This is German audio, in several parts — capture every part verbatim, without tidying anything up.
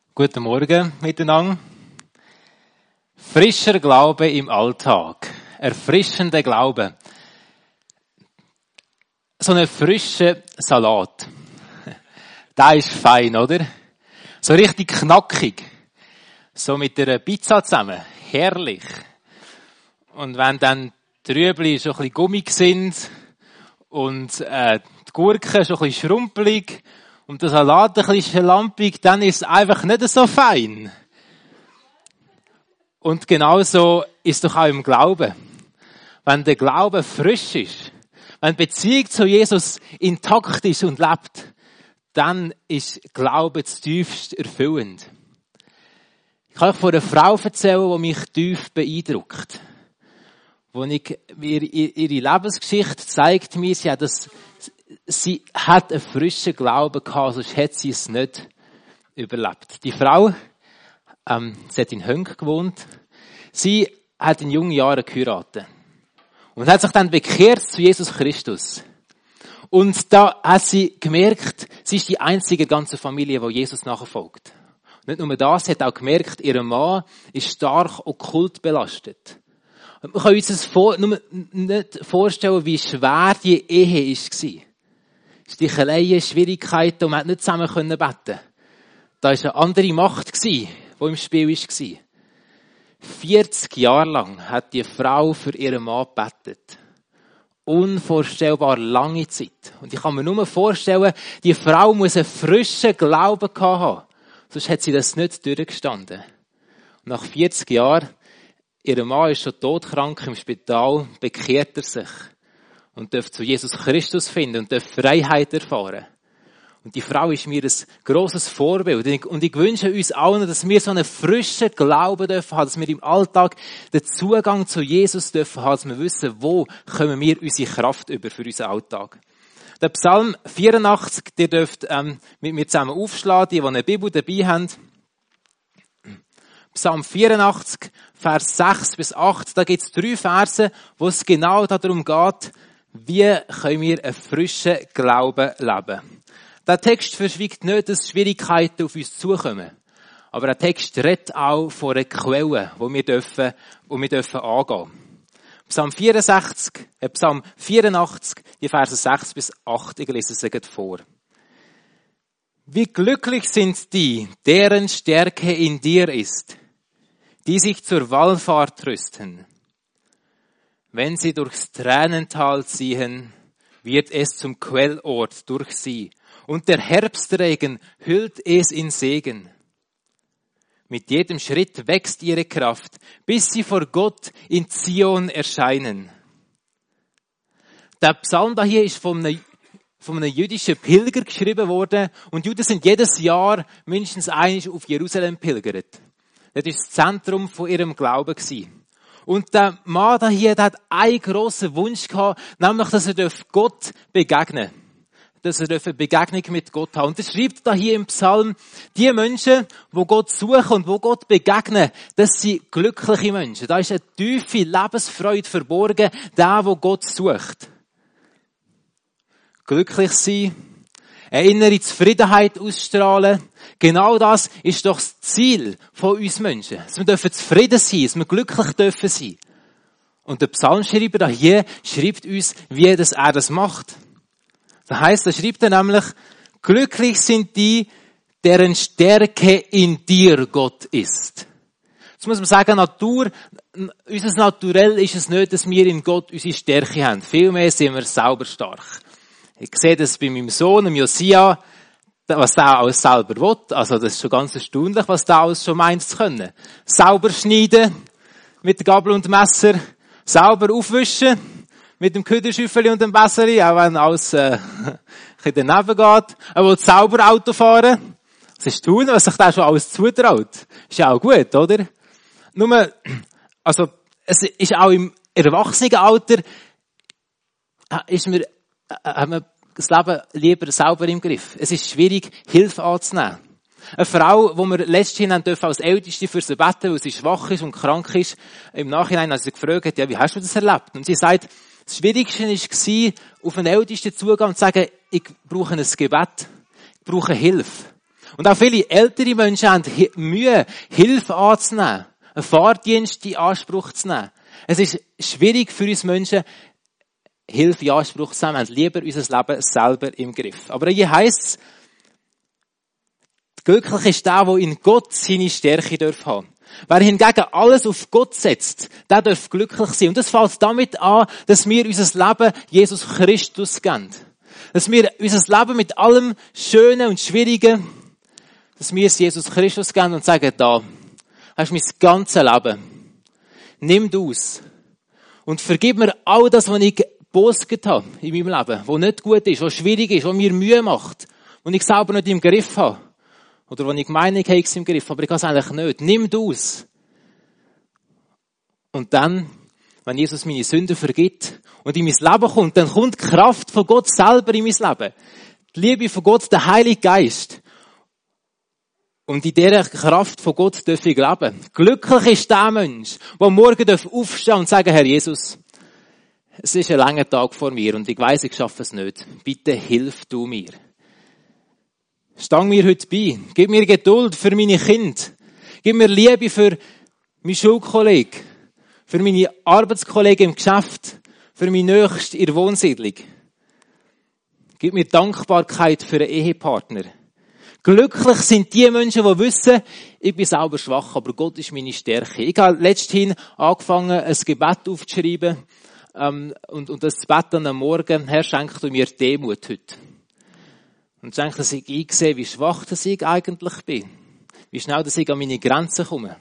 Guten Morgen miteinander. Frischer Glaube im Alltag. Erfrischender Glaube. So ein frischer Salat. Der ist fein, oder? So richtig knackig. So mit einer Pizza zusammen. Herrlich. Und wenn dann die Rüebli schon ein bisschen gummig sind und äh, die Gurken schon ein bisschen schrumpelig und der Salat ein bisschen schlampig, dann ist es einfach nicht so fein. Und genauso ist es doch auch im Glauben. Wenn der Glaube frisch ist, wenn die Beziehung zu Jesus intakt ist und lebt, dann ist Glaube zutiefst erfüllend. Ich kann euch von einer Frau erzählen, die mich tief beeindruckt. Wo ich, ihre, ihre Lebensgeschichte zeigt mir, sie hat, das, sie hat einen frischen Glauben gehabt, sonst hätte sie es nicht überlebt. Die Frau, ähm, sie hat in Hönk gewohnt, sie hat in jungen Jahren geheiratet und hat sich dann bekehrt zu Jesus Christus. Und da hat sie gemerkt, sie ist die einzige ganze Familie, die Jesus nachfolgt. Nicht nur das, sie hat auch gemerkt, ihr Mann ist stark okkult belastet. Wir können uns das vor, nur nicht vorstellen, wie schwer die Ehe war. Sticheleien, Schwierigkeiten und man konnte nicht zusammen beten. Da war eine andere Macht, die im Spiel war. vierzig Jahre lang hat die Frau für ihren Mann gebetet. Unvorstellbar lange Zeit. Und ich kann mir nur vorstellen, die Frau muss einen frischen Glauben haben. Sonst hat sie das nicht durchgestanden. Und nach vierzig Jahren, ihr Mann ist schon todkrank im Spital, bekehrt er sich und darf zu Jesus Christus finden und darf Freiheit erfahren. Und die Frau ist mir ein grosses Vorbild. Und ich wünsche uns allen, dass wir so einen frischen Glauben dürfen haben, dass wir im Alltag den Zugang zu Jesus dürfen haben, dass wir wissen, wo kommen wir unsere Kraft über für unseren Alltag. Der Psalm vierundachtzig, ihr dürft ähm, mit mir zusammen aufschlagen, die, die eine Bibel dabei haben. Psalm vierundachtzig, Vers sechs bis acht, da gibt es drei Verse, wo es genau darum geht, wie können wir einen frischen Glauben leben. Der Text verschweigt nicht, dass Schwierigkeiten auf uns zukommen. Aber der Text redet auch von einer Quelle, wo wir dürfen, wo wir dürfen angehen. Psalm vierundsechzig, äh, Psalm vierundachtzig, die Verse sechs bis acht, ich lese es gerade vor. Wie glücklich sind die, deren Stärke in dir ist, die sich zur Wallfahrt rüsten. Wenn sie durchs Tränental ziehen, wird es zum Quellort durch sie, und der Herbstregen hüllt es in Segen. Mit jedem Schritt wächst ihre Kraft, bis sie vor Gott in Zion erscheinen. Der Psalm da hier ist von einem, von einem jüdischen Pilger geschrieben worden, und Juden sind jedes Jahr mindestens einmal auf Jerusalem pilgert. Das war das Zentrum von ihrem Glauben gewesen. Und der Mann da hier, der hat einen grossen Wunsch gehabt, nämlich, dass er Gott begegnen darf. Dass er eine Begegnung mit Gott hat. Und er schreibt da hier im Psalm, die Menschen, die Gott suchen und die Gott begegnen, das sind glückliche Menschen. Da ist eine tiefe Lebensfreude verborgen, der, der Gott sucht. Glücklich sein, eine innere Zufriedenheit ausstrahlen, genau das ist doch das Ziel von uns Menschen. Dass wir dürfen zufrieden sein, dass wir glücklich dürfen sein. Und der Psalmschreiber da hier schreibt uns, wie das er das macht. Das heisst, da schreibt er nämlich, glücklich sind die, deren Stärke in dir Gott ist. Jetzt muss man sagen, Natur, unser Naturell ist es nicht, dass wir in Gott unsere Stärke haben. Vielmehr sind wir selber stark. Ich sehe das bei meinem Sohn, dem Josia, was der alles selber will. Also das ist schon ganz erstaunlich, was der alles schon meint zu können. Sauber schneiden, mit Gabel und Messer, sauber aufwischen, mit dem Küderschüffeli und dem Besseri, auch wenn alles äh, ein daneben geht. Er will sauber Auto fahren. Das ist tun, was sich da schon alles zutraut. Ist ja auch gut, oder? Nur, also, es ist auch im Erwachsenenalter, ist mir, hat man das Leben lieber sauber im Griff. Es ist schwierig, Hilfe anzunehmen. Eine Frau, die wir letztens haben dürfen als Älteste für sie beten, weil sie schwach ist und krank ist, im Nachhinein, als sie gefragt hat, ja, wie hast du das erlebt? Und sie sagt, das Schwierigste war, auf einen Ältesten zugehen und zu sagen, ich brauche ein Gebet, ich brauche Hilfe. Und auch viele ältere Menschen haben Mühe, Hilfe anzunehmen, einen Fahrdienst in Anspruch zu nehmen. Es ist schwierig für uns Menschen, Hilfe in Anspruch zu nehmen. Wir haben lieber unser Leben selber im Griff. Aber hier heisst es, glücklich ist der, der in Gott seine Stärke darf haben. Wer hingegen alles auf Gott setzt, der darf glücklich sein. Und das fängt damit an, dass wir unser Leben Jesus Christus geben. Dass wir unser Leben mit allem Schönen und Schwierigen, dass wir es Jesus Christus geben und sagen, da, hast du mein ganzes Leben. Nimm du es. Und vergib mir all das, was ich bosget habe in meinem Leben, was nicht gut ist, was schwierig ist, was mir Mühe macht, was ich selber nicht im Griff habe. Oder wo ich meine, ich habe es im Griff, aber ich kann es eigentlich nicht. Nimm du es. Und dann, wenn Jesus meine Sünden vergibt und in mein Leben kommt, dann kommt die Kraft von Gott selber in mein Leben. Die Liebe von Gott, der Heilige Geist. Und in dieser Kraft von Gott darf ich leben. Glücklich ist der Mensch, der morgen aufstehen und sagen, Herr Jesus, es ist ein langer Tag vor mir und ich weiss, ich schaffe es nicht. Bitte hilf du mir. Stang mir heute bei. Gib mir Geduld für meine Kinder. Gib mir Liebe für meinen Schulkollegen, für meine Arbeitskollegen im Geschäft, für meine Nächste in der Wohnsiedlung. Gib mir Dankbarkeit für einen Ehepartner. Glücklich sind die Menschen, die wissen, ich bin selber schwach, aber Gott ist meine Stärke. Ich habe letzthin angefangen, ein Gebet aufzuschreiben, ähm, und, und das Gebet am Morgen, Herr, schenk du mir Demut heute. Und schenk, dass ich einsehe, wie schwach dass ich eigentlich bin. Wie schnell dass ich an meine Grenzen komme.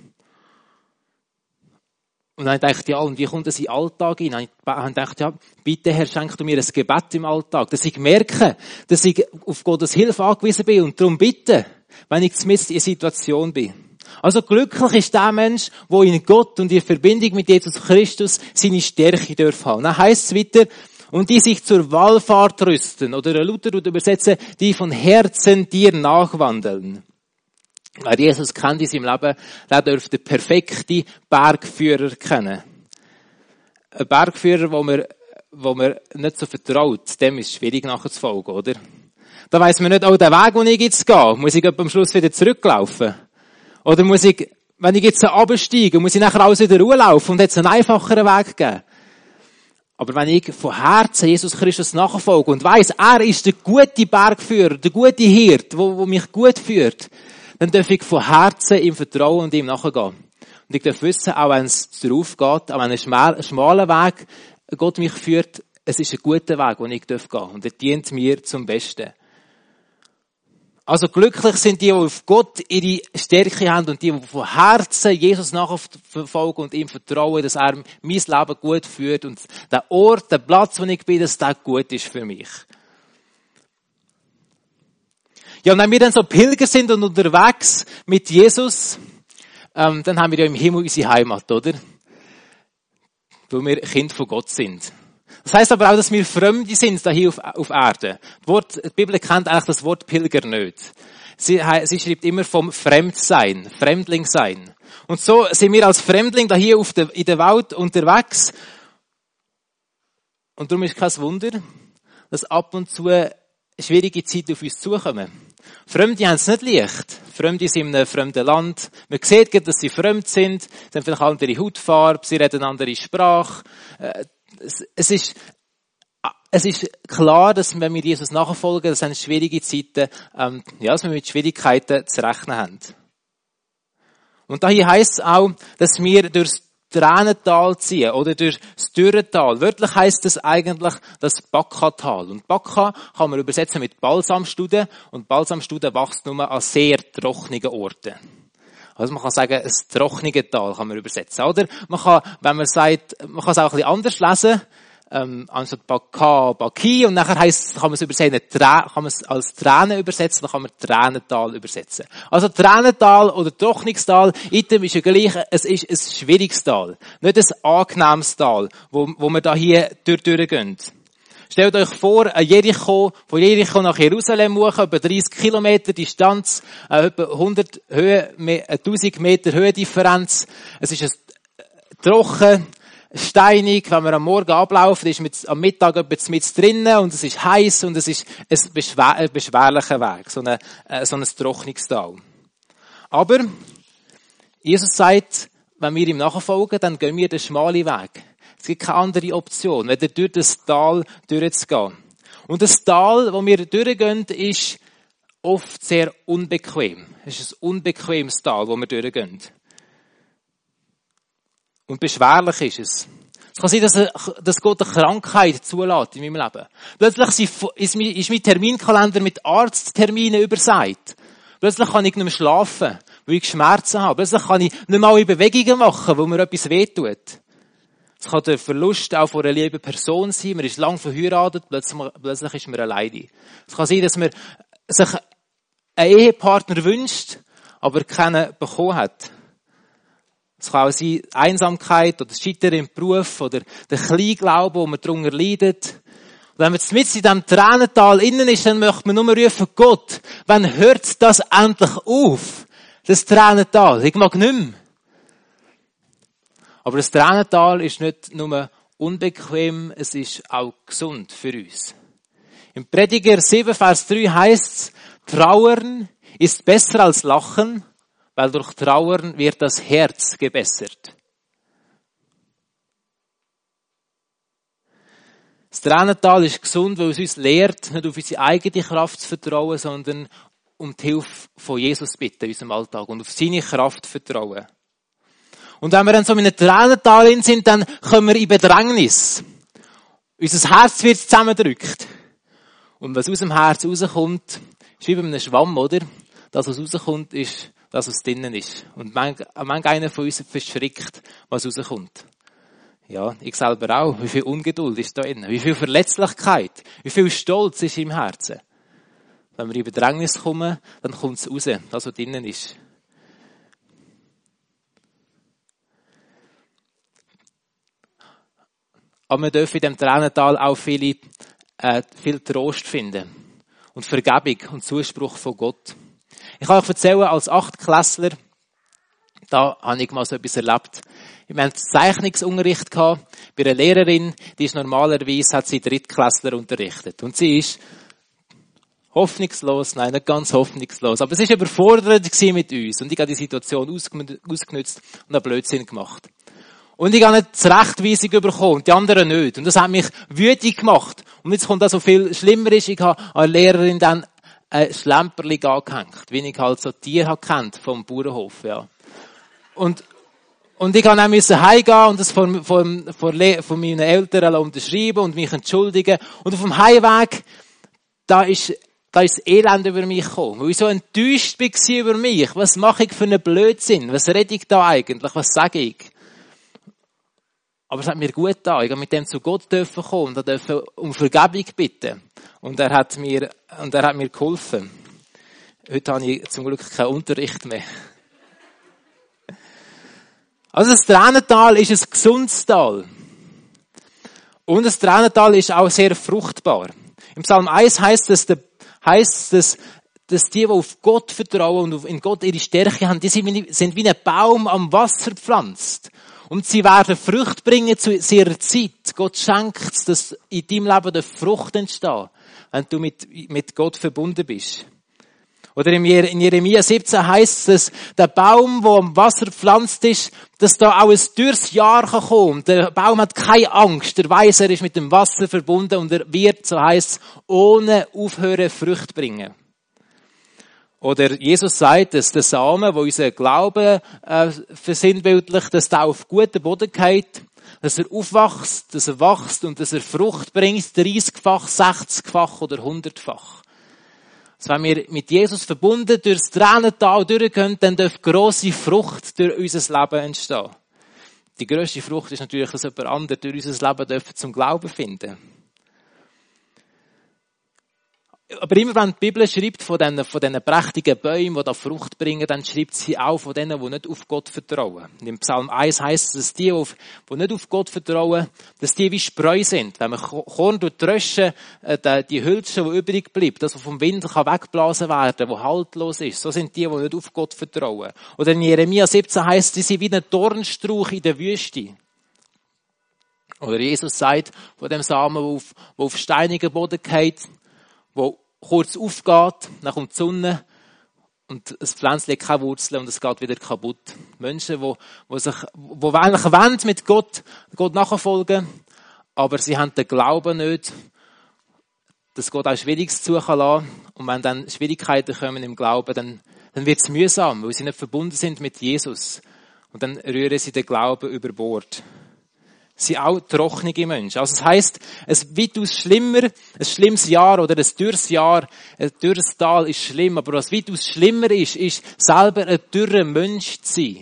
Und dann dachte ich, ja, und wie kommt das in den Alltag rein? Und dann dachte ich, ja, bitte Herr, schenk du mir ein Gebet im Alltag, dass ich merke, dass ich auf Gottes Hilfe angewiesen bin und darum bitte, wenn ich zumindest in einer Situation bin. Also glücklich ist der Mensch, der in Gott und in Verbindung mit Jesus Christus seine Stärke darf haben. Dann heisst es weiter, und die sich zur Wallfahrt rüsten, oder Luther übersetzen, die von Herzen dir nachwandeln. Wer Jesus kennt in seinem Leben, der dürfte den perfekten Bergführer kennen. Ein Bergführer, wo man, wo man nicht so vertraut, dem ist es schwierig nachzufolgen, oder? Da weiss man nicht, oh, den Weg, den ich jetzt gehe, muss ich am Schluss wieder zurücklaufen? Oder muss ich, wenn ich jetzt absteige, muss ich nachher alles wieder laufen und jetzt einen einfacheren Weg geben? Aber wenn ich von Herzen Jesus Christus nachfolge und weiss, er ist der gute Bergführer, der gute Hirt, wo, wo mich gut führt, dann darf ich von Herzen ihm vertrauen und ihm nachgehen. Und ich darf wissen, auch wenn es darauf geht, auch wenn ein schmaler Weg Gott mich führt, es ist ein guter Weg, den ich gehen darf. Und er dient mir zum Besten. Also glücklich sind die, die auf Gott ihre Stärke haben und die, die von Herzen Jesus nachverfolgen und ihm vertrauen, dass er mein Leben gut führt und der Ort, der Platz, wo ich bin, dass der gut ist für mich. Ja, und wenn wir dann so Pilger sind und unterwegs mit Jesus, ähm, dann haben wir ja im Himmel unsere Heimat, oder? Weil wir Kind von Gott sind. Das heisst aber auch, dass wir Fremde sind da hier auf, auf Erde. Das Wort, die Bibel kennt eigentlich das Wort Pilger nicht. Sie, sie schreibt immer vom Fremdsein, Fremdlingsein. Und so sind wir als Fremdling da hier auf der, in der Welt unterwegs. Und darum ist kein Wunder, dass ab und zu schwierige Zeiten auf uns zukommen. Fremde haben es nicht leicht. Fremde sind in einem fremden Land. Man sieht, dass sie fremd sind. Sie haben vielleicht andere Hautfarbe, sie reden eine andere Sprache. Es ist, es ist klar, dass wenn wir Jesus nachfolgen, das sind schwierige Zeiten, ähm, ja, dass wir mit Schwierigkeiten zu rechnen haben. Und daher heisst es auch, dass wir durchs Tränental ziehen oder durch das Dürrental. Wörtlich heisst es eigentlich das Bakka-Tal. Und Bakka kann man übersetzen mit Balsamstuden. Und Balsamstuden wächst nur an sehr trockenen Orten. Also man kann sagen, ein trockenes Tal kann man übersetzen, oder? Man kann, wenn man sagt, man kann es auch ein bisschen anders lesen, ähm, anstatt Bakka, Baki, und nachher heisst, kann man es übersetzen, kann man es als Tränen übersetzen, dann kann man Tränental übersetzen. Also Tränental oder Trocknungstal, item ist ja gleich, es ist ein schwieriges Tal. Nicht ein angenehmes Tal, wo, wo wir da hier durch, durchgehen. Stellt euch vor, ein Jericho, von Jericho nach Jerusalem hoch, etwa dreißig Kilometer Distanz, äh, etwa hundert Höhe, tausend Meter Höhendifferenz. Es ist ein trocken, steinig, wenn man am Morgen ablaufen, ist man am Mittag etwas mit drinnen und es ist heiß und es ist ein, beschwer, ein beschwerlicher Weg, so, eine, so ein Trocknungstal. Aber Jesus sagt, wenn wir ihm nachfolgen, dann gehen wir den schmalen Weg. Es gibt keine andere Option, weder durch das Tal durchzugehen. Und das Tal, wo wir durchgehen, ist oft sehr unbequem. Es ist ein unbequemes Tal, wo wir durchgehen. Und beschwerlich ist es. Es kann sein, dass, dass Gott eine Krankheit zulässt in meinem Leben. Plötzlich ist mein Terminkalender mit Arztterminen übersät. Plötzlich kann ich nicht mehr schlafen, weil ich Schmerzen habe. Plötzlich kann ich nicht mal Bewegungen machen, wo mir etwas wehtut. Es kann der Verlust auch von einer lieben Person sein. Man ist lang verheiratet, plötzlich, plötzlich ist man alleine. Es kann sein, dass man sich einen Ehepartner wünscht, aber keinen bekommen hat. Es kann auch sein, Einsamkeit oder Scheitern im Beruf oder der Kleinglaube, wo man darunter leidet. Und wenn man mit in diesem Tränental innen ist, dann möchte man nur rufen, Gott, wann hört das endlich auf? Das Tränental. Ich mag nicht mehr. Aber das Tränental ist nicht nur unbequem, es ist auch gesund für uns. Im Prediger sieben, Vers drei heisst es, Trauern ist besser als Lachen, weil durch Trauern wird das Herz gebessert. Das Tränental ist gesund, weil es uns lehrt, nicht auf unsere eigene Kraft zu vertrauen, sondern um die Hilfe von Jesus bitten in unserem Alltag und auf seine Kraft vertrauen. Und wenn wir dann so in einem Tränental sind, dann kommen wir in Bedrängnis. Unser Herz wird zusammengedrückt. Und was aus dem Herz rauskommt, ist wie bei einem Schwamm, oder? Das, was rauskommt, ist das, was drinnen ist. Und manch, manch einer von uns verschrickt, was rauskommt. Ja, ich selber auch. Wie viel Ungeduld ist da innen? Wie viel Verletzlichkeit? Wie viel Stolz ist im Herzen? Wenn wir in Bedrängnis kommen, dann kommt es raus, das, was drinnen ist. Aber wir dürfen in diesem Tränental auch viele, äh, viel Trost finden. Und Vergebung und Zuspruch von Gott. Ich kann euch erzählen, als Achtklässler, da habe ich mal so etwas erlebt. Wir hatten Zeichnungsunterricht gehabt bei einer Lehrerin, die ist normalerweise, hat sie Drittklässler unterrichtet. Und sie ist hoffnungslos, nein, nicht ganz hoffnungslos, aber es war überfordernd mit uns. Und ich habe die Situation ausgenutzt und einen Blödsinn gemacht. Und ich habe eine Zurechtweisung bekommen, die anderen nicht. Und das hat mich wütend gemacht. Und jetzt kommt das, so viel schlimmer ist, ich habe an der Lehrerin dann ein Schlemperli angehängt, wie ich halt so Tiere kennt vom Bauernhof, ja. Und, und ich musste dann müssen heimgehen und das von, von, von, von meinen Eltern unterschreiben und mich entschuldigen. Und auf dem Heimweg, da ist, da ist das Elend über mich gekommen. Weil ich so enttäuscht war über mich. Was mache ich für einen Blödsinn? Was rede ich da eigentlich? Was sage ich? Aber es hat mir gut getan. Ich durfte mit dem zu Gott dürfen kommen und durfte um Vergebung bitten. Und er hat mir, und er hat mir geholfen. Heute habe ich zum Glück keinen Unterricht mehr. Also das Tränental ist ein gesundes Tal. Und das Tränental ist auch sehr fruchtbar. Im Psalm eins heisst es, heisst es, dass die, die auf Gott vertrauen und in Gott ihre Stärke haben, die sind wie ein Baum am Wasser gepflanzt. Und sie werden Frucht bringen zu ihrer Zeit. Gott schenkt es, dass in deinem Leben eine Frucht entsteht, wenn du mit, mit Gott verbunden bist. Oder in Jeremia siebzehn heisst es, der Baum, der am Wasser gepflanzt ist, dass da auch ein dürres Jahr kommen kann. Der Baum hat keine Angst. Der weiss, er ist mit dem Wasser verbunden und er wird, so heisst es, ohne Aufhören Frucht bringen. Oder Jesus sagt, dass der Samen, wo unser Glaube äh, versinnbildlicht, dass der auf guten Boden geht, dass er aufwächst, dass er wächst und dass er Frucht bringt, dreißigfach, sechzigfach oder hundertfach. Also wenn wir mit Jesus verbunden durchs Tränental durchgehen, dann darf grosse Frucht durch unser Leben entstehen. Die grösste Frucht ist natürlich, dass jemand anderes durch unser Leben darf zum Glauben finden. Aber immer wenn die Bibel schreibt von diesen, von diesen prächtigen Bäumen, die da Frucht bringen, dann schreibt sie auch von denen, die nicht auf Gott vertrauen. Und im Psalm eins heisst es, dass die, die nicht auf Gott vertrauen, dass die wie Spreu sind. Wenn man Korn tröschen, die Hülse, die übrig bleibt, das, was vom Wind weggeblasen werden kann, die haltlos ist, so sind die, die nicht auf Gott vertrauen. Oder in Jeremia siebzehn heisst es, sie sind wie ein Dornstrauch in der Wüste. Oder Jesus sagt von dem Samen, der auf, der auf steinigen Boden fällt, der kurz aufgeht, dann kommt die Sonne und das Pflänzchen hat keine Wurzeln und es geht wieder kaputt. Menschen, die, die sich, die eigentlich wollen mit Gott, Gott nachfolgen, aber sie haben den Glauben nicht, dass Gott auch Schwieriges suchen lässt. Und wenn dann Schwierigkeiten kommen im Glauben, dann, dann wird es mühsam, weil sie nicht verbunden sind mit Jesus. Und dann rühren sie den Glauben über Bord. Sie sind auch trockene Menschen. Also das heisst, ein weitaus schlimmer, ein schlimmes Jahr oder ein dürres Jahr, ein dürres Tal ist schlimm, aber was weitaus schlimmer ist, ist selber ein dürrer Mensch zu sein.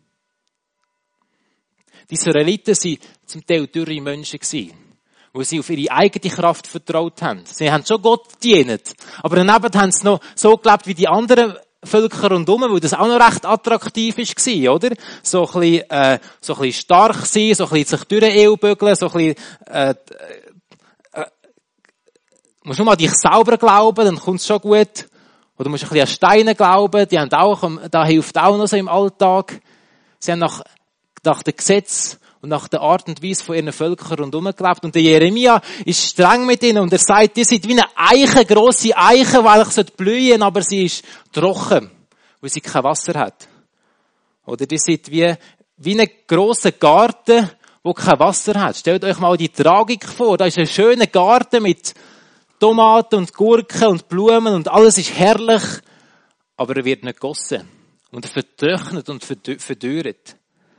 Die Israeliten waren zum Teil dürre Menschen gewesen, wo sie auf ihre eigene Kraft vertraut haben. Sie haben schon Gott gedient, aber daneben haben sie noch so gelebt wie die anderen Völker rundherum, weil das auch noch recht attraktiv war, oder? So ein bisschen, äh, so ein bisschen stark sein, so ein bisschen sich durch den Ehe bügeln, so ein bisschen, äh, äh, musst nur mal an dich selber glauben, dann kommt's schon gut. Oder du musst ein bisschen an Steine glauben, die haben auch, da hilft auch noch so im Alltag. Sie haben nach, nach dem Gesetz und nach der Art und Weise von ihren Völkern rundherum gelebt. Und der Jeremia ist streng mit ihnen und er sagt, die sind wie eine Eiche, eine grosse Eiche, weil ich blühen sollte, aber sie ist trocken, weil sie kein Wasser hat. Oder die sind wie, wie ein grosser Garten, der kein Wasser hat. Stellt euch mal die Tragik vor. Da ist ein schöner Garten mit Tomaten und Gurken und Blumen und alles ist herrlich, aber er wird nicht gegossen. Und er vertrocknet und verdürret.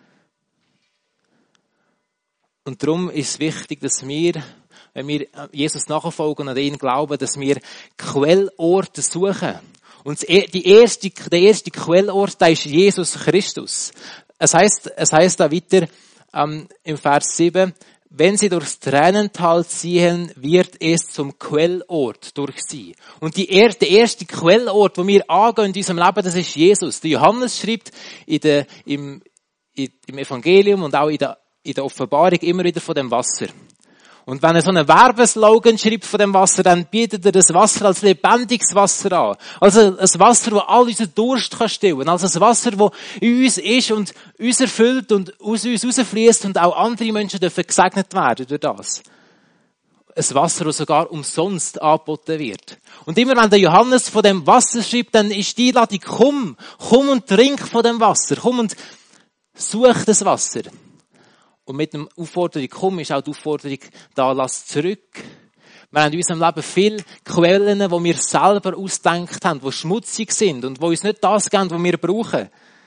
Und darum ist es wichtig, dass wir, wenn wir Jesus nachfolgen und an ihn glauben, dass wir Quellorte suchen. Und die erste, der erste Quellort, der ist Jesus Christus. Es heisst, es heisst da weiter, ähm, im Vers sieben, wenn sie durchs Tränental ziehen, wird es zum Quellort durch sie. Und die er, der erste Quellort, wo wir angehen in unserem Leben, das ist Jesus. Der Johannes schreibt in der, im, im Evangelium und auch in der in der Offenbarung immer wieder von dem Wasser. Und wenn er so einen Werbeslogan schreibt von dem Wasser, dann bietet er das Wasser als lebendiges Wasser an. Also ein Wasser, das all unseren Durst kann stillen. Also ein Wasser, das in uns ist und uns erfüllt und aus uns rausfließt und auch andere Menschen dürfen gesegnet werden durch das. Ein Wasser, das sogar umsonst angeboten wird. Und immer wenn der Johannes von dem Wasser schreibt, dann ist die Einladung, komm, komm und trink von dem Wasser. Komm und such das Wasser. Und mit der Aufforderung, komm, ist auch die Aufforderung, da lass zurück. Wir haben in unserem Leben viele Quellen, die wir selber ausgedacht haben, die schmutzig sind und die uns nicht das geben, was wir brauchen.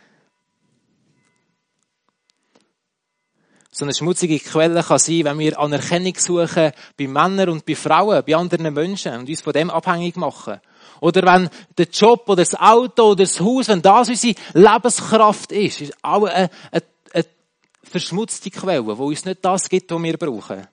So eine schmutzige Quelle kann sein, wenn wir Anerkennung suchen bei Männern und bei Frauen, bei anderen Menschen und uns von dem abhängig machen. Oder wenn der Job oder das Auto oder das Haus, wenn das unsere Lebenskraft ist, ist auch eine, eine verschmutzte Quelle, die uns nicht das gibt, was wir brauchen.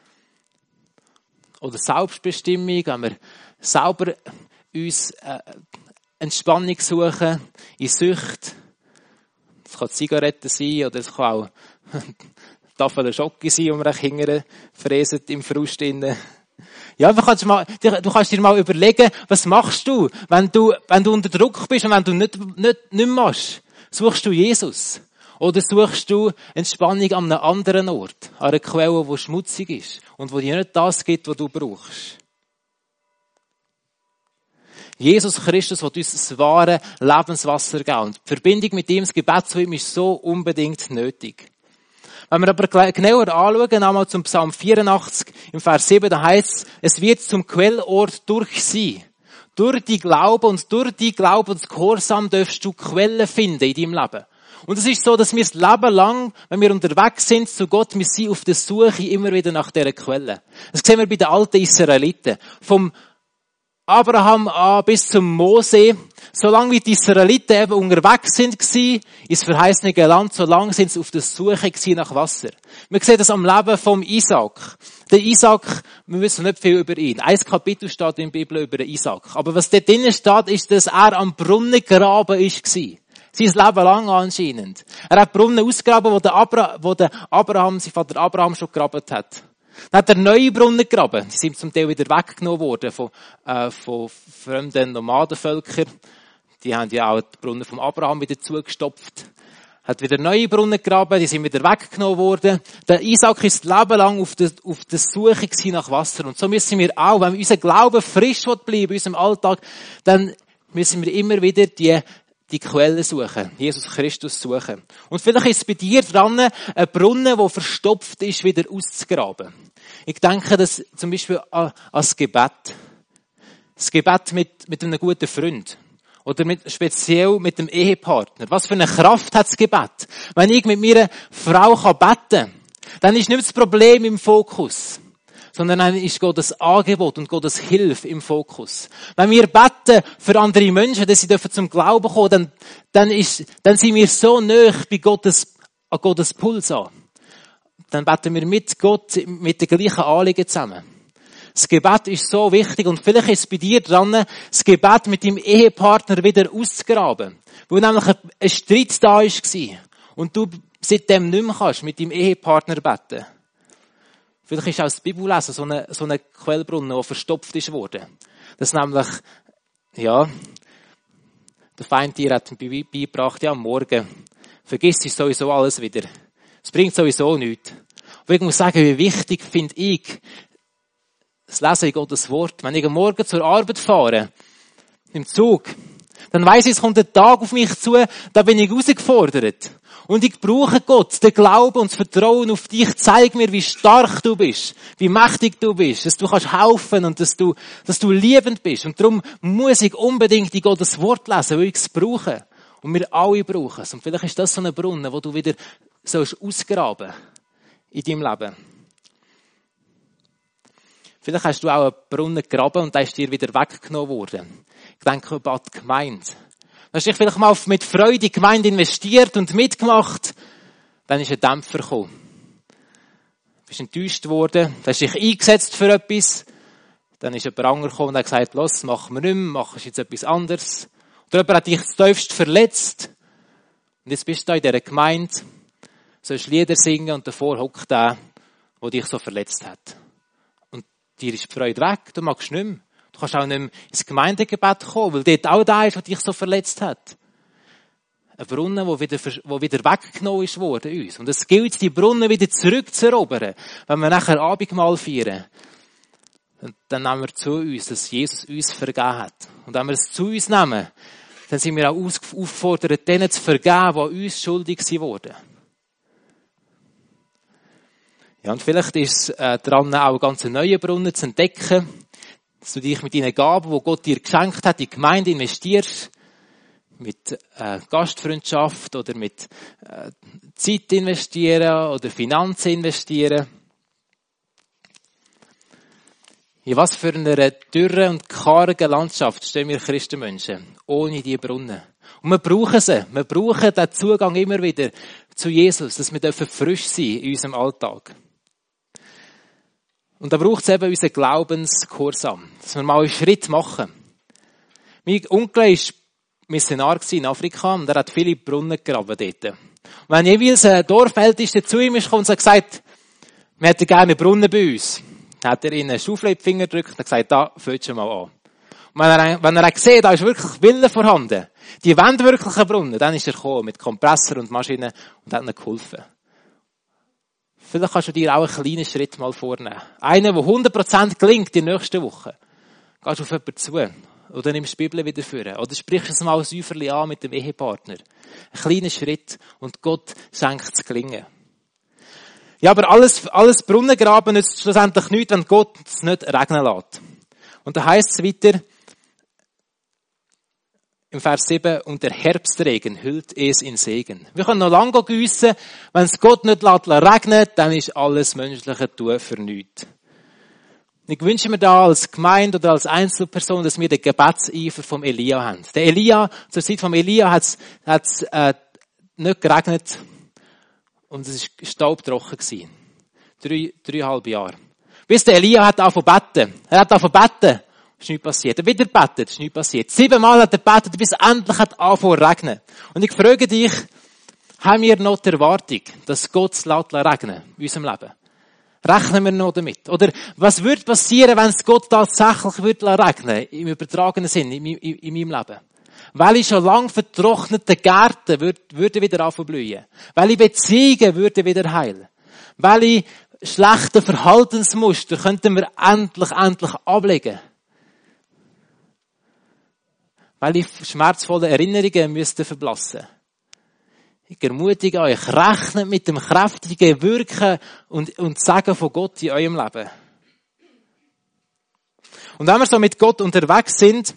Oder Selbstbestimmung, wenn wir selber uns äh, Entspannung suchen, in Sucht. Das kann Zigaretten sein, oder es kann auch Tafel Schocke sein, die man hinterher fräset im Frust. Ja, du kannst, mal, du kannst dir mal überlegen, was machst du, wenn du, wenn du unter Druck bist und wenn du nicht, nicht, nicht machst. Suchst du Jesus? Oder suchst du Entspannung an einem anderen Ort, an einer Quelle, die schmutzig ist und wo dir nicht das gibt, was du brauchst? Jesus Christus will uns das wahre Lebenswasser geben. Und die Verbindung mit ihm, das Gebet zu ihm, ist so unbedingt nötig. Wenn wir aber genauer anschauen, einmal zum Psalm vierundachtzig, im Vers sieben, da heisst es, es wird zum Quellort durch sie. Durch die Glaube und durch die Glaubensgehorsam darfst du Quellen finden in deinem Leben. Und es ist so, dass wir das Leben lang, wenn wir unterwegs sind zu Gott, wir sind auf der Suche immer wieder nach dieser Quelle. Das sehen wir bei den alten Israeliten. Vom Abraham an bis zum Mose, solange wie die Israeliten eben unterwegs sind gsi, ins verheißene Land, solange sind sie auf der Suche gsi nach Wasser. Wir sehen das am Leben vom Isaac. Der Isaac, wir wissen nicht viel über ihn. Ein Kapitel steht in der Bibel über den Isaac. Aber was dort drinnen steht, ist, dass er am Brunnen graben ist gsi. Sein Leben lang anscheinend. Er hat Brunnen ausgegraben, wo der, Abra- wo der Abraham, sein Vater Abraham schon gegraben hat. Dann hat er neue Brunnen gegraben. Die sind zum Teil wieder weggenommen worden von, äh, von fremden Nomadenvölkern. Die haben ja auch die Brunnen vom Abraham wieder zugestopft. hat wieder neue Brunnen gegraben, die sind wieder weggenommen worden. Der Isaac ist das Leben lang auf der, auf der Suche nach Wasser. Und so müssen wir auch, wenn unser Glaube frisch bleibt in unserem Alltag, dann müssen wir immer wieder die, die Quelle suchen. Jesus Christus suchen. Und vielleicht ist es bei dir dran, ein Brunnen, der verstopft ist, wieder auszugraben. Ich denke das zum Beispiel an, an das Gebet. Das Gebet mit, mit einem guten Freund. Oder mit, speziell mit dem Ehepartner. Was für eine Kraft hat das Gebet? Wenn ich mit meiner Frau kann beten, dann ist nicht das Problem im Fokus, sondern dann ist Gottes Angebot und Gottes Hilfe im Fokus. Wenn wir beten für andere Menschen, dass sie dürfen zum Glauben kommen, dann, dann ist, dann sind wir so nahe bei Gottes, an Gottes Puls an. Dann beten wir mit Gott, mit den gleichen Anliegen zusammen. Das Gebet ist so wichtig und vielleicht ist es bei dir dran, das Gebet mit deinem Ehepartner wieder auszugraben. Weil nämlich ein Streit da war und du seitdem nicht mehr kannst mit deinem Ehepartner beten. Vielleicht ist auch das Bibellesen so eine, so eine Quellbrunnen, der verstopft ist worden. Das nämlich, ja, der Feind dir hat mir beigebracht, ja, am Morgen vergiss es sowieso alles wieder. Es bringt sowieso nichts. Und ich muss sagen, wie wichtig finde ich, das Lesen in Gottes Wort. Wenn ich am Morgen zur Arbeit fahre, im Zug, dann weiss ich, es kommt ein Tag auf mich zu, da bin ich herausgefordert. Und ich brauche Gott, den Glauben und das Vertrauen auf dich. Zeig mir, wie stark du bist, wie mächtig du bist, dass du kannst helfen und dass du, dass du liebend bist. Und darum muss ich unbedingt in Gottes Wort lesen, weil ich es brauche. Und wir alle brauchen es. Und vielleicht ist das so ein Brunnen, wo du wieder sollst ausgraben in deinem Leben. Vielleicht hast du auch einen Brunnen gegraben und der ist dir wieder weggenommen worden. Ich denke an die Gemeinde. Du hast dich vielleicht mal mit Freude in die Gemeinde investiert und mitgemacht. Dann ist ein Dämpfer gekommen. Du bist enttäuscht worden. Du hast dich eingesetzt für etwas. Dann ist ein Pranger gekommen und hat gesagt, los, machen wir nicht mehr, mach jetzt etwas anderes. Oder jemand hat dich tiefst verletzt. Und jetzt bist du da in dieser Gemeinde, sollst Lieder singen und davor hockt der, der dich so verletzt hat. Dir ist die Freude weg, du magst nicht mehr. Du kannst auch nicht mehr ins Gemeindegebet kommen, weil dort auch der ist, der dich so verletzt hat. Ein Brunnen, der wieder, der wieder weggenommen ist worden uns. Und es gilt, die Brunnen wieder zurückzuerobern. Wenn wir nachher Abendmahl feiern, dann nehmen wir zu uns, dass Jesus uns vergeben hat. Und wenn wir es zu uns nehmen, dann sind wir auch aufgefordert, denen zu vergeben, die uns schuldig wurden. Ja, und vielleicht ist es äh, dran, auch ganz neue Brunnen zu entdecken, dass du dich mit deinen Gaben, die Gott dir geschenkt hat, in die Gemeinde investierst, mit äh, Gastfreundschaft oder mit äh, Zeit investieren oder Finanzen investieren. In was für einer dürren und kargen Landschaft stehen wir Christenmenschen, ohne diese Brunnen. Und wir brauchen sie. Wir brauchen den Zugang immer wieder zu Jesus, dass wir frisch sein dürfen in unserem Alltag. Und da braucht es eben unseren Glaubensgehorsam, dass wir mal einen Schritt machen. Mein Onkel war Missionar in Afrika und er hat viele Brunnen gegraben dort. Und wenn jeweils ein Dorfältester zu ihm ist und hat gesagt, wir hätten gerne einen Brunnen bei uns, dann hat er ihm eine Schaufel in die Finger gedrückt und gesagt, da, fällt schon mal an. Und wenn er, wenn er gesehen, da ist wirklich Wille vorhanden, die wollen wirklich einen Brunnen, dann ist er gekommen mit Kompressor und Maschinen und hat ihnen geholfen. Vielleicht kannst du dir auch einen kleinen Schritt mal vornehmen. Einen, der hundert Prozent gelingt in der nächsten Woche. Gehst auf jemanden zu. Oder nimmst die Bibel wieder vor. Oder sprichst es mal säuferlich an mit dem Ehepartner. Ein kleiner Schritt und Gott schenkt es gelingen. Ja, aber alles, alles Brunnengraben nützt schlussendlich nichts, wenn Gott es nicht regnen lässt. Und da heisst es weiter, im Vers sieben, und der Herbstregen hüllt es in Segen. Wir können noch lange gießen, wenn es Gott nicht regnet, dann ist alles menschliche Tun für nichts. Ich wünsche mir da als Gemeinde oder als Einzelperson, dass wir den Gebetseifer vom Elia haben. Der Elia, zur Zeit vom Elia hat es äh, nicht geregnet und es war staubtrocken gewesen. Drei, dreieinhalb Jahre. Bis der Elia hat angefangen zu beten. Er hat angefangen zu beten. Ist nichts passiert. Er wieder betet, ist nichts passiert. Siebenmal hat er betet, bis endlich hat angefangen zu regnen. Und ich frage dich, haben wir noch die Erwartung, dass Gott es regnen in unserem Leben? Rechnen wir noch damit? Oder was würde passieren, wenn es Gott tatsächlich würde regnen, im übertragenen Sinn, in, in, in meinem Leben? Welche schon lang vertrockneten Gärten würden wieder aufblühen. Welche Beziehungen würden wieder heilen. Welche schlechten Verhaltensmuster könnten wir endlich, endlich ablegen. Welche schmerzvollen Erinnerungen müssten verblassen. Ich ermutige euch, rechnet mit dem kräftigen Wirken und, und Segen von Gott in eurem Leben. Und wenn wir so mit Gott unterwegs sind,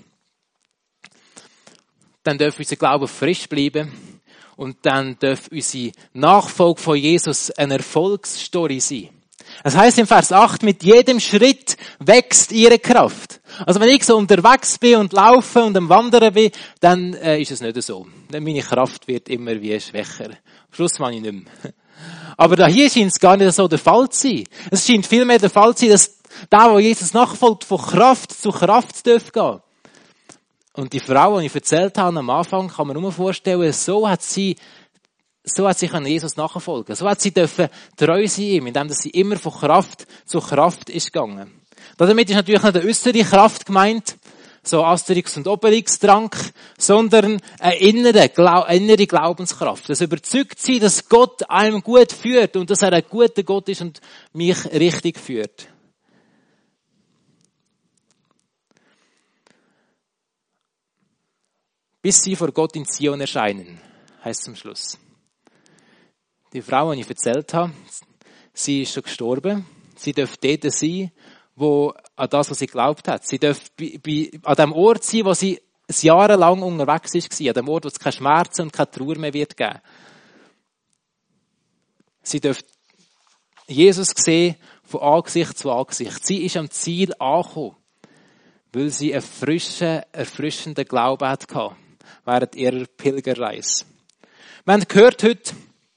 dann darf unser Glaube frisch bleiben und dann darf unsere Nachfolge von Jesus eine Erfolgsstory sein. Das heisst im Vers acht, mit jedem Schritt wächst ihre Kraft. Also wenn ich so unterwegs bin und laufe und am Wandern bin, dann äh, ist es nicht so. Dann meine Kraft wird immer wie schwächer. Am Schluss mache ich nicht mehr. Aber da hier scheint es gar nicht so der Fall zu sein. Es scheint vielmehr der Fall zu sein, dass der, der Jesus nachfolgt, von Kraft zu Kraft darf gehen. Und die Frau, die ich erzählt habe am Anfang, kann man nur vorstellen, so hat sie So hat sie an Jesus nachfolgen. So hat sie dürfen treu sein ihm, indem sie immer von Kraft zu Kraft ist gegangen. Damit ist natürlich nicht eine äußere Kraft gemeint, so Asterix und Obelix Trank, sondern eine innere, innere Glaubenskraft. Das überzeugt sie, dass Gott einem gut führt und dass er ein guter Gott ist und mich richtig führt. Bis sie vor Gott in Zion erscheinen, heißt es zum Schluss. Die Frau, die ich erzählt habe, sie ist schon gestorben. Sie darf dort sein, wo, an das, was sie geglaubt hat. Sie darf bei, bei, an dem Ort sein, wo sie jahrelang unterwegs war. An dem Ort, wo es keine Schmerzen und keine Trauer mehr wird geben. Sie darf Jesus sehen, von Angesicht zu Angesicht. Sie ist am Ziel angekommen, weil sie einen frischen, erfrischenden Glauben hatte während ihrer Pilgerreise. Wir haben gehört heute,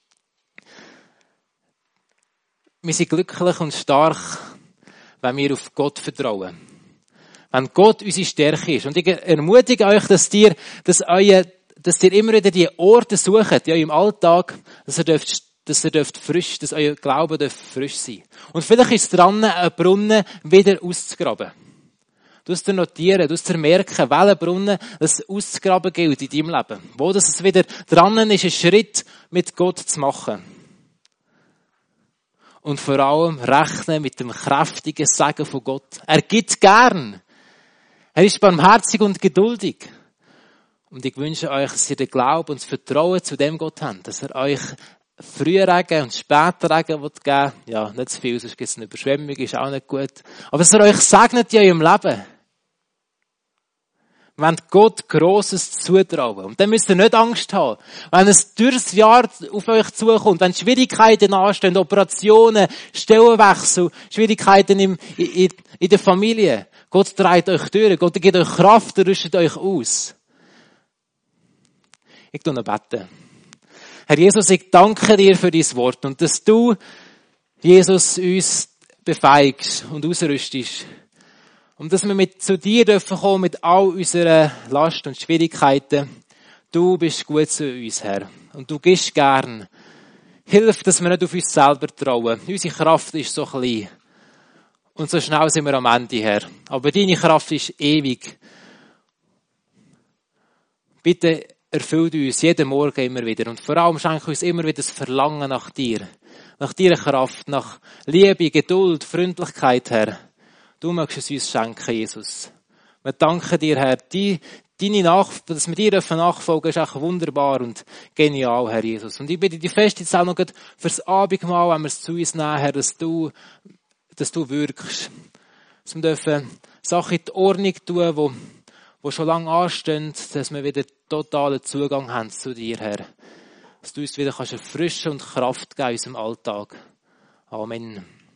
wir sind glücklich und stark, wenn wir auf Gott vertrauen. Wenn Gott unsere Stärke ist. Und ich ermutige euch, dass ihr, dass euer, dass ihr immer wieder die Orte sucht, in eurem Alltag, dass ihr dürft, dass ihr dürft frisch, dass euer Glaube dürft frisch sein. Und vielleicht ist es dran, einen Brunnen wieder auszugraben. Du musst dir notieren, du musst dir merken, welchen Brunnen es auszugraben gilt in deinem Leben. Wo das es wieder dran ist, einen Schritt mit Gott zu machen. Und vor allem rechnen mit dem kräftigen Segen von Gott. Er gibt gern. Er ist barmherzig und geduldig. Und ich wünsche euch, dass ihr den Glauben und das Vertrauen zu dem Gott habt. Dass er euch früher Regen und später Regen geben will. Ja, nicht zu viel, sonst gibt es eine Überschwemmung, ist auch nicht gut. Aber dass er euch segnet in eurem Leben. Wir wollen Gott Grosses zutrauen. Und dann müsst ihr nicht Angst haben. Wenn es durchs Jahr auf euch zukommt, wenn Schwierigkeiten anstehen, Operationen, Stellenwechsel, Schwierigkeiten im, in, in der Familie. Gott trägt euch durch. Gott gibt euch Kraft, er rüstet euch aus. Ich tu noch beten. Herr Jesus, ich danke dir für dein Wort und dass du, Jesus, uns befähigst und ausrüstest. Und dass wir mit zu dir dürfen kommen mit all unseren Last und Schwierigkeiten. Du bist gut zu uns, Herr. Und du gibst gern. Hilf, dass wir nicht auf uns selber trauen. Unsere Kraft ist so klein. Und so schnell sind wir am Ende, Herr. Aber deine Kraft ist ewig. Bitte erfüll uns jeden Morgen immer wieder. Und vor allem schenke uns immer wieder das Verlangen nach dir. Nach deiner Kraft, nach Liebe, Geduld, Freundlichkeit, Herr. Du magst es uns schenken, Jesus. Wir danken dir, Herr. Die, deine Nach- dass wir dir nachfolgen, ist auch wunderbar und genial, Herr Jesus. Und ich bitte dich fest jetzt auch noch fürs Abendmahl, wenn wir es zu uns nehmen, Herr, dass du, dass du wirkst. Dass wir dürfen Sachen in die Ordnung tun, wo, wo schon lange anstehen, dass wir wieder totalen Zugang haben zu dir, Herr. Dass du uns wieder kannst erfrischen und Kraft geben in unserem Alltag. Amen.